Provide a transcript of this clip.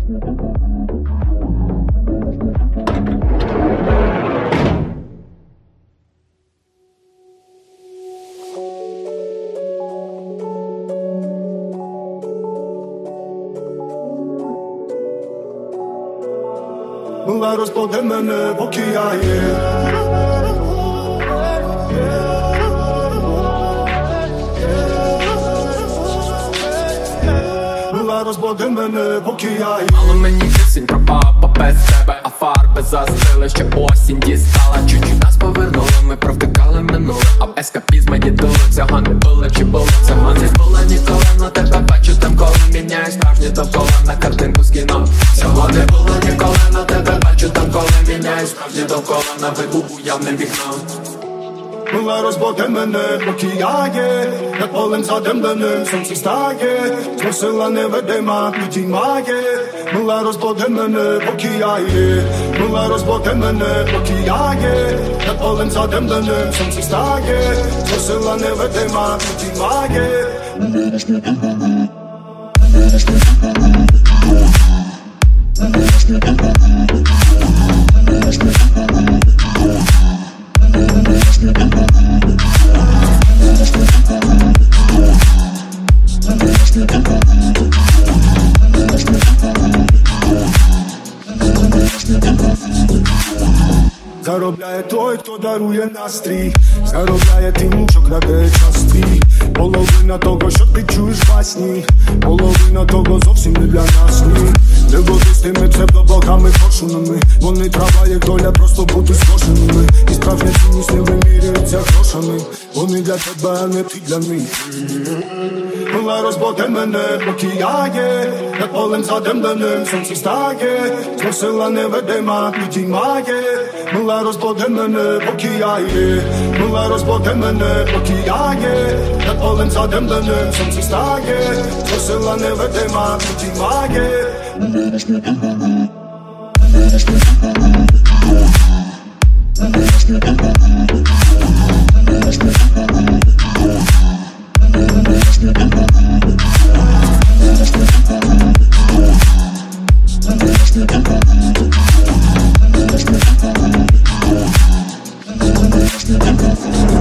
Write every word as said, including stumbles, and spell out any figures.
Мила розкладе мене, поки я є. Мила розкладе мене, поки я є. Мало мені пісень про папа без тебе, а фарби застили, ще осінь дістала. Чуть-чуть нас повернули, ми провтикали минуле, а в ескапізмі дідули. Цього не було, чи було, цього не було ніколи. Но тебе бачу там, коли міняю справжні довкола на картинку з кіно. Цього не було ніколи, но тебе бачу там, коли міняю справжні довкола на виду уявне вікно. Мила розбуде мене, поки я є. Над полем задимленим сонце стає. Змусила невидима, підіймає. Мила розбуде мене, поки я є. Мила розбуде мене, поки я є. Над полем задимленим сонце стає. Змусила невидима, підіймає. Мила розбуде мене. Мила розбуде мене, поки я є. Мила розбуде мене, поки я є. Мила розбуде мене, поки я є. Заробляє той, хто дарує настрій. Заробляє тим, що краде час твій. Половина того, що ти чуєш во сні. Половина того зовсім не для нас, ні. Не води з тими псевдобогами коршунами. Вони трава, як доля, просто бути скошеними. І справжня цінність не вимірюється грошами. Вони для тебе, а не ти для них. Мила розбуде мене, поки я є. Над полем задимленим сонце стає. Змусила невидима, підіймає. Мила розбуде мене, поки я є. Мила розбуде мене, поки я є. Над полем задимленим сонце стає. Змусила невидима, підіймає. Мила розбуде мене. Мила розбуде мене, поки я є. Мила розбуде мене, поки я є. Мила розбуде мене, поки я є. Мила розбуде мене, поки я є. Мила розбуде мене, поки я є. Мила розбуде мене, поки я є. Мила розбуде мене, поки я є. Мила розбуде мене.